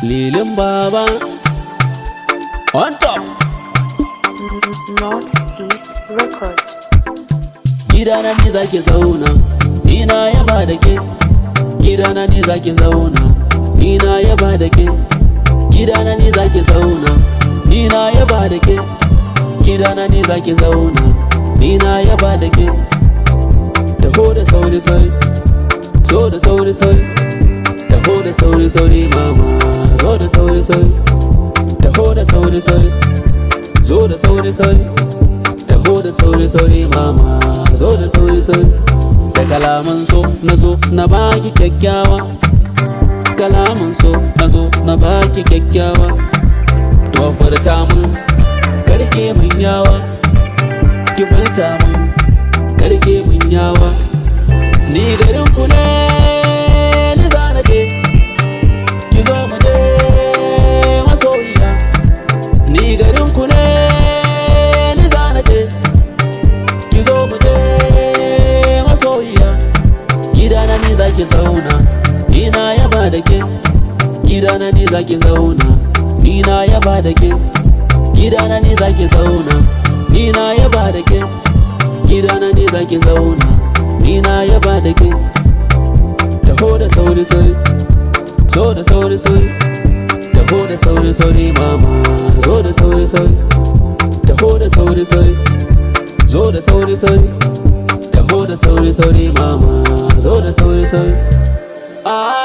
Lilin Baba on top. Northeast Records. Gidana ne zaki zauna, ni na yaba da ke. Gidana ne zaki zauna, ni na yaba da ke. Gidana ne zaki zauna, ni na yaba da ke. Gidana ne zaki zauna, ni na yaba da ke. Taho da sauri sauri, zo da sauri sauri. Taho da sauri sauri mama, zo da sauri sauri. Taho da sauri sauri, zo da sauri sauri. Taho da sauri sauri mama, zo da sauri sauri. Da kalaman so na zo na baki kyakkyawa. Kalaman so na zo na baki kyakkyawa. To furta mun karke mun yawa, ki furta mun karke mun yawa. Ni garin ku ne ni zana je, ki zo mu je masoyiya. Ni garin ku ne ni zana je, ki zo mu je masoyiya. Gidana ne zaki zauna, ni na yaba da ke. Gidana ne zaki zauna, ni na yaba da ke. Gidana ne zaki zauna, ni na yaba da ke. Gidana ne zaki zauna, ni na yaba da ke. Taho da sauri sauri, zo da sauri sauri. Taho da sauri sauri mama, zo da sauri sauri. Taho da sauri sauri, zo da sauri sauri. Taho da sauri sauri mama, zo da sauri sauri.